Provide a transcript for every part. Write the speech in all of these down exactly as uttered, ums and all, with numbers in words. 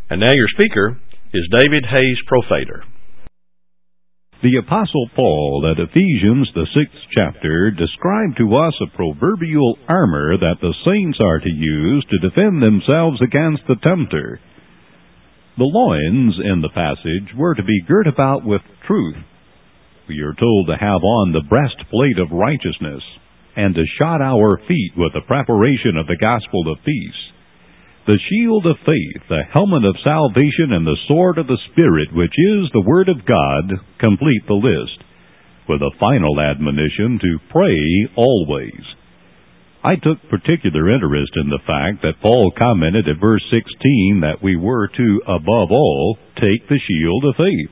And now your speaker is David Hayes Profader. The Apostle Paul at Ephesians, the sixth chapter, described to us a proverbial armor that the saints are to use to defend themselves against the tempter. The loins in the passage were to be girt about with truth. We are told to have on the breastplate of righteousness, and to shod our feet with the preparation of the gospel of peace. The shield of faith, the helmet of salvation, and the sword of the Spirit, which is the Word of God, complete the list, with a final admonition to pray always. I took particular interest in the fact that Paul commented at verse sixteen that we were to, above all, take the shield of faith.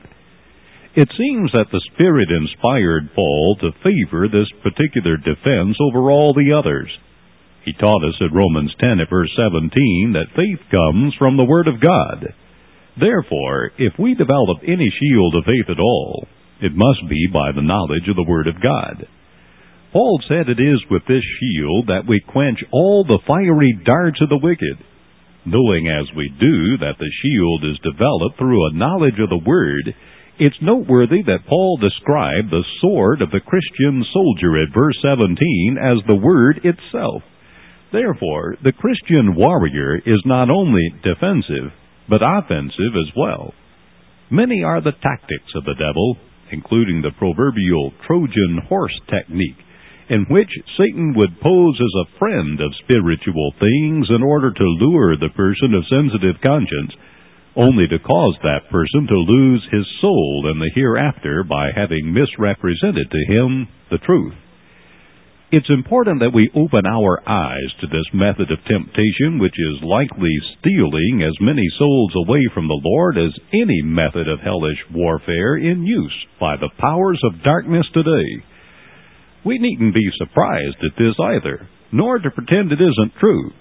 It seems that the Spirit inspired Paul to favor this particular defense over all the others. He taught us at Romans ten at verse seventeen that faith comes from the Word of God. Therefore, if we develop any shield of faith at all, it must be by the knowledge of the Word of God. Paul said it is with this shield that we quench all the fiery darts of the wicked. Knowing as we do that the shield is developed through a knowledge of the Word, it's noteworthy that Paul described the sword of the Christian soldier at verse seventeen as the Word itself. Therefore, the Christian warrior is not only defensive, but offensive as well. Many are the tactics of the devil, including the proverbial Trojan horse technique, in which Satan would pose as a friend of spiritual things in order to lure the person of sensitive conscience, only to cause that person to lose his soul in the hereafter by having misrepresented to him the truth. It's important that we open our eyes to this method of temptation, which is likely stealing as many souls away from the Lord as any method of hellish warfare in use by the powers of darkness today. We needn't be surprised at this either, nor to pretend it isn't true.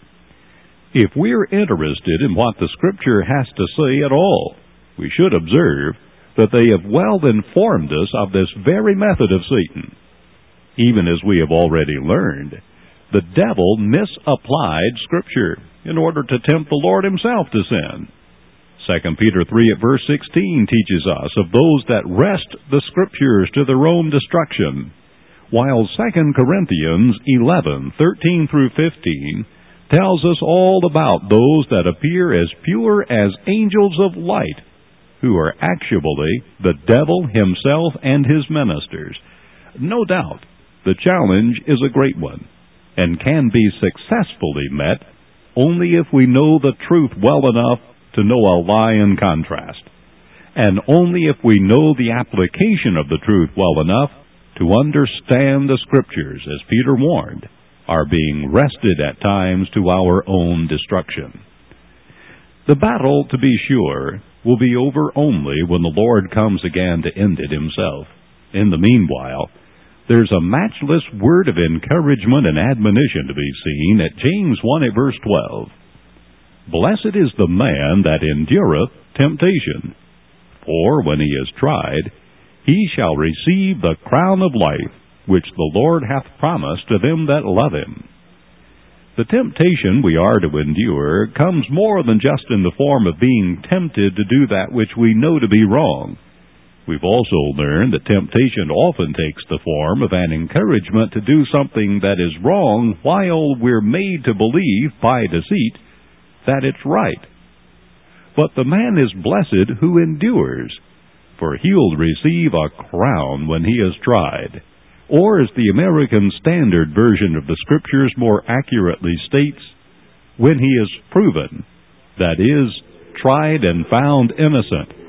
If we're interested in what the Scripture has to say at all, we should observe that they have well informed us of this very method of Satan. Even as we have already learned, the devil misapplied Scripture in order to tempt the Lord himself to sin. Second Peter three at verse sixteen teaches us of those that wrest the Scriptures to their own destruction, while Second Corinthians eleven thirteen through fifteen tells us all about those that appear as pure as angels of light, who are actually the devil himself and his ministers. No doubt, the challenge is a great one, and can be successfully met only if we know the truth well enough to know a lie in contrast, and only if we know the application of the truth well enough to understand the Scriptures, as Peter warned, are being wrested at times to our own destruction. The battle, to be sure, will be over only when the Lord comes again to end it himself. In the meanwhile, there's a matchless word of encouragement and admonition to be seen at James one at verse twelve. Blessed is the man that endureth temptation, for when he is tried, he shall receive the crown of life, which the Lord hath promised to them that love him. The temptation we are to endure comes more than just in the form of being tempted to do that which we know to be wrong. We've also learned that temptation often takes the form of an encouragement to do something that is wrong while we're made to believe, by deceit, that it's right. But the man is blessed who endures, for he'll receive a crown when he is tried. Or, as the American Standard Version of the Scriptures more accurately states, when he is proven, that is, tried and found innocent.